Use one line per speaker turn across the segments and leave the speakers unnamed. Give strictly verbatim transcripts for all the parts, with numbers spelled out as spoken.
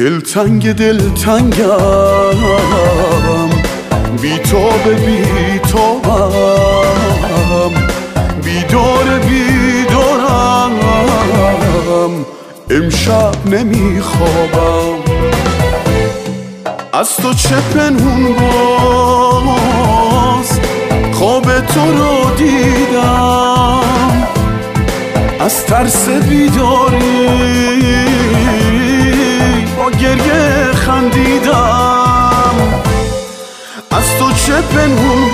دلتنگ دلتنگم، بی تو به بی توام، بیدار بیدارم، امشب نمیخوابم. از تو چه پنهون باز خواب تو رو دیدم، از ترس بیداری با گریه خندیدم. از تو چه پنهون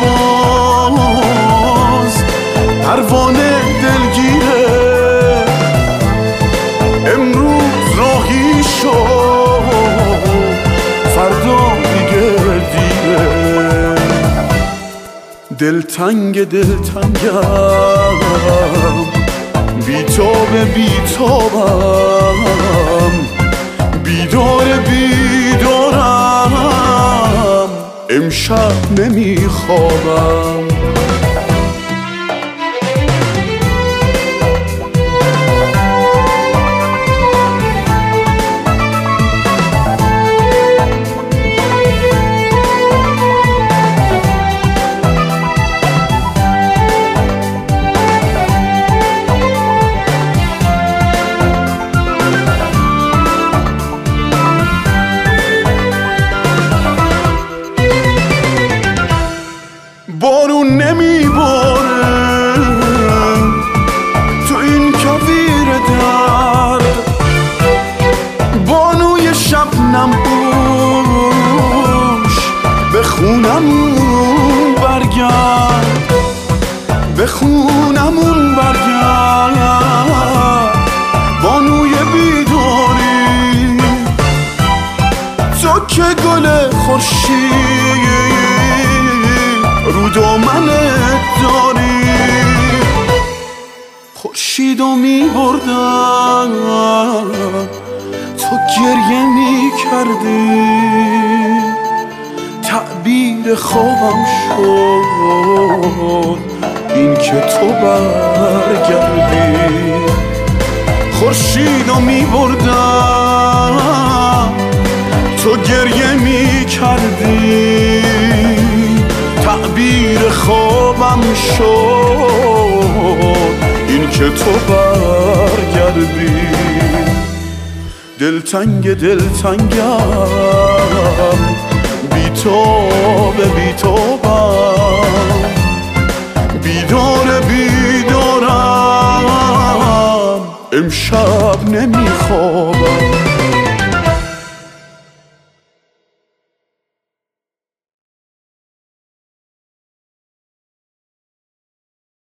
باز پروانه دلگیره، امروز راهی شد فردا دیگه دیره. دلتنگ دلتنگم، بی تو به بی توام، بیدار بیدارم، امشب نمیخوابم. بارون نمیباره تو این کویر درد، بانوی شبنم پوش به خونمون برگرد، به خونمون برگرد، بانوی بیداری. تو که گل خورشید رو دامنت داری، خورشیدو میبردن تو گریه میکردی، تعبیر خوابم شد این که تو برگردی. خورشیدو میبردن تو گریه میکردی، تعبیر خوابم شد این که تو برگردی. دلتنگ دلتنگم، بی تو به بی توام، بیدار بیدارم، امشب نمیخوابم.